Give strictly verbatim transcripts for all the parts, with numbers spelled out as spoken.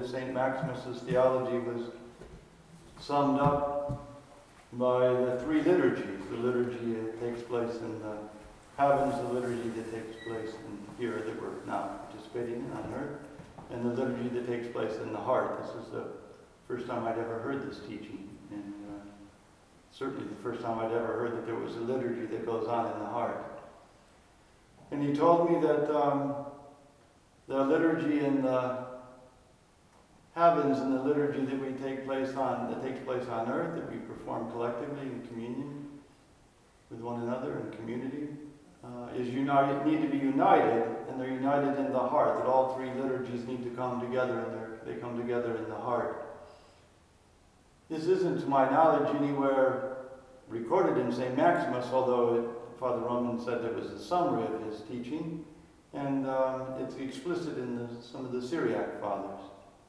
that Saint Maximus's theology was summed up by the three liturgies. The liturgy that takes place in the heavens, the liturgy that takes place in here that we're now participating in on earth, and the liturgy that takes place in the heart. This is the first time I'd ever heard this teaching, and uh, certainly the first time I'd ever heard that there was a liturgy that goes on in the heart. And he told me that um, the liturgy in the heavens and the liturgy that we take place on, that takes place on earth, that we perform collectively in communion with one another in community, uh, is united, need to be united, and they're united in the heart. That all three liturgies need to come together, and they come together in the heart. This isn't, to my knowledge, anywhere recorded in Saint Maximus, although it, Father Roman said it was a summary of his teaching, and um, it's explicit in the, some of the Syriac fathers.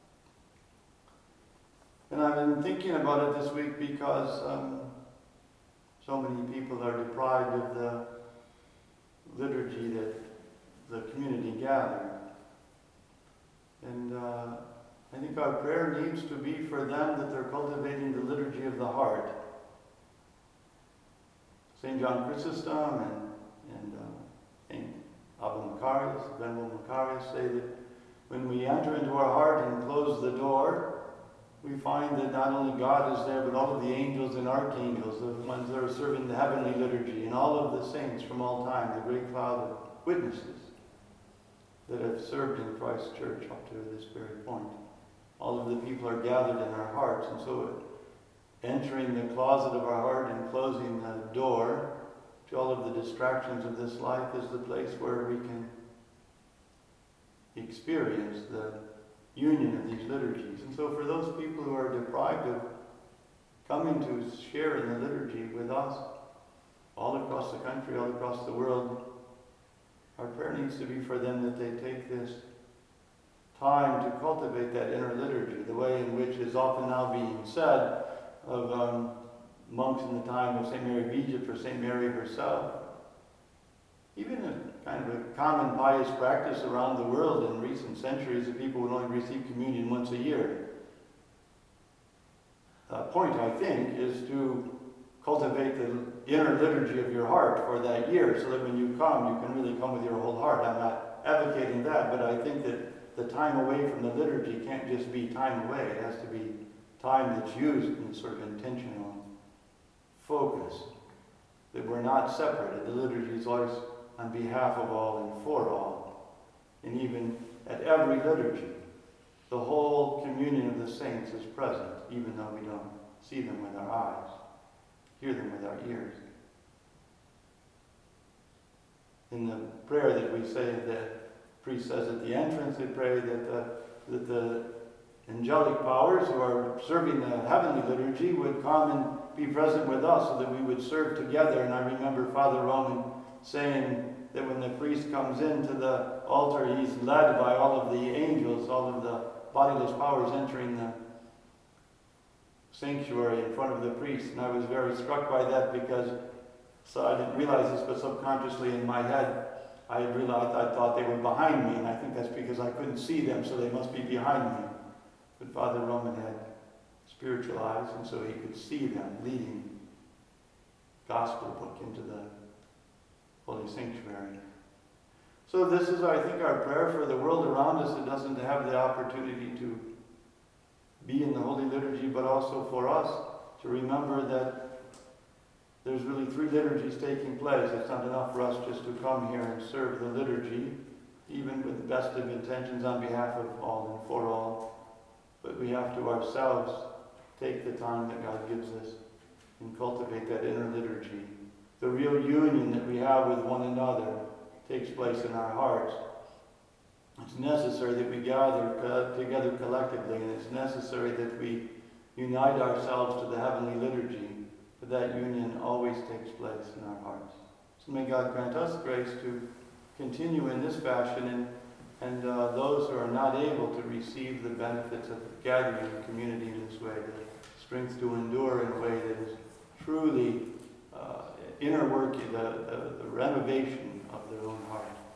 And I've been thinking about it this week because um, so many people are deprived of the liturgy that the community gathered. And uh, I think our prayer needs to be for them that they're cultivating the liturgy of the heart. Saint John Chrysostom and, and uh, Saint Abba Macarius, Venerable Macarius say that when we enter into our heart and close the door, we find that not only God is there, but all of the angels and archangels, the ones that are serving the heavenly liturgy, and all of the saints from all time, the great cloud of witnesses that have served in Christ's church up to this very point. All of the people are gathered in our hearts, and so entering the closet of our heart and closing the door to all of the distractions of this life is the place where we can experience the union of these liturgies. And so for those people who are deprived of coming to share in the liturgy with us, all across the country, all across the world, our prayer needs to be for them that they take this time to cultivate that inner liturgy, the way in which is often now being said of um, monks in the time of Saint Mary of Egypt or Saint Mary herself. Even a kind of a common pious practice around the world in recent centuries that people would only receive communion once a year. The point, I think, is to cultivate the inner liturgy of your heart for that year so that when you come, you can really come with your whole heart. I'm not advocating that, but I think that the time away from the liturgy can't just be time away. It has to be time that's used in sort of intentional focus, that we're not separated. The liturgy is always on behalf of all and for all. And even at every liturgy, the whole communion of the saints is present, even though we don't see them with our eyes, hear them with our ears. In the prayer that we say, the priest says at the entrance, they pray that the, that the angelic powers who are serving the heavenly liturgy would come and be present with us so that we would serve together. And I remember Father Roman saying that when the priest comes into the altar, he's led by all of the angels, all of the bodiless powers entering the sanctuary in front of the priest. And I was very struck by that because, so I didn't realize this, but subconsciously in my head, I had realized, I thought they were behind me, and I think that's because I couldn't see them, so they must be behind me. But Father Roman had spiritual eyes, and so he could see them leading gospel book into the Holy Sanctuary. So this is, I think, our prayer for the world around us that doesn't have the opportunity to be in the Holy Liturgy, but also for us to remember that there's really three liturgies taking place. It's not enough for us just to come here and serve the liturgy, even with the best of intentions on behalf of all and for all. But we have to ourselves take the time that God gives us and cultivate that inner liturgy. The real union that we have with one another takes place in our hearts. It's necessary that we gather co- together collectively, and it's necessary that we unite ourselves to the heavenly liturgy, but that union always takes place in our hearts. So may God grant us grace to continue in this fashion, and, and uh, those who are not able to receive the benefits of gathering in community in this way, the strength to endure in a way that is truly uh, inner work, the, the, the renovation of their own heart.